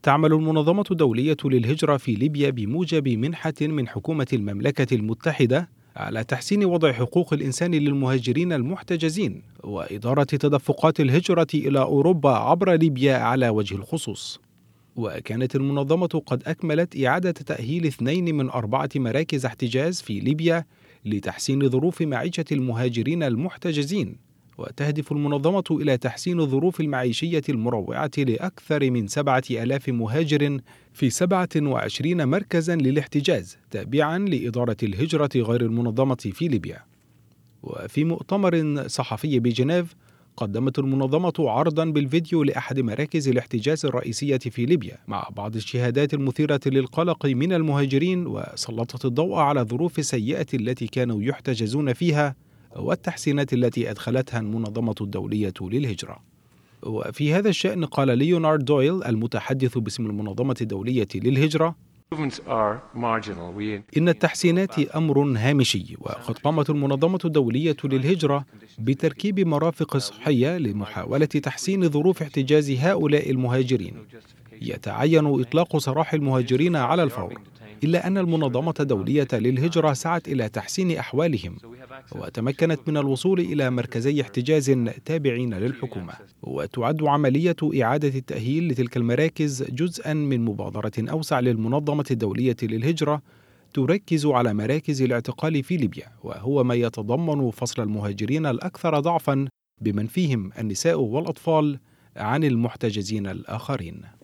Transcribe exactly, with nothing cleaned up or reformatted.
تعمل المنظمة الدولية للهجرة في ليبيا بموجب منحة من حكومة المملكة المتحدة على تحسين وضع حقوق الإنسان للمهاجرين المحتجزين وإدارة تدفقات الهجرة إلى أوروبا عبر ليبيا على وجه الخصوص. وكانت المنظمة قد أكملت إعادة تأهيل اثنين من أربعة مراكز احتجاز في ليبيا لتحسين ظروف معيشة المهاجرين المحتجزين، وتهدف المنظمة إلى تحسين الظروف المعيشية المروعة لأكثر من سبعة آلاف مهاجر في سبعة وعشرين مركزا للاحتجاز تابعا لإدارة الهجرة غير المنظمة في ليبيا. وفي مؤتمر صحفي بجنيف قدمت المنظمة عرضا بالفيديو لأحد مراكز الاحتجاز الرئيسية في ليبيا مع بعض الشهادات المثيرة للقلق من المهاجرين، وسلطت الضوء على الظروف السيئة التي كانوا يحتجزون فيها والتحسينات التي أدخلتها المنظمة الدولية للهجرة. وفي هذا الشأن قال ليونارد دويل المتحدث باسم المنظمة الدولية للهجرة: إن التحسينات أمر هامشي، وقد قامت المنظمة الدولية للهجرة بتركيب مرافق صحية لمحاولة تحسين ظروف احتجاز هؤلاء المهاجرين. يتعين إطلاق سراح المهاجرين على الفور، إلا أن المنظمة الدولية للهجرة سعت إلى تحسين أحوالهم وتمكنت من الوصول إلى مركزي احتجاز تابعين للحكومة. وتعد عملية إعادة التأهيل لتلك المراكز جزءا من مبادرة أوسع للمنظمة الدولية للهجرة تركز على مراكز الاعتقال في ليبيا، وهو ما يتضمن فصل المهاجرين الأكثر ضعفا بمن فيهم النساء والأطفال عن المحتجزين الآخرين.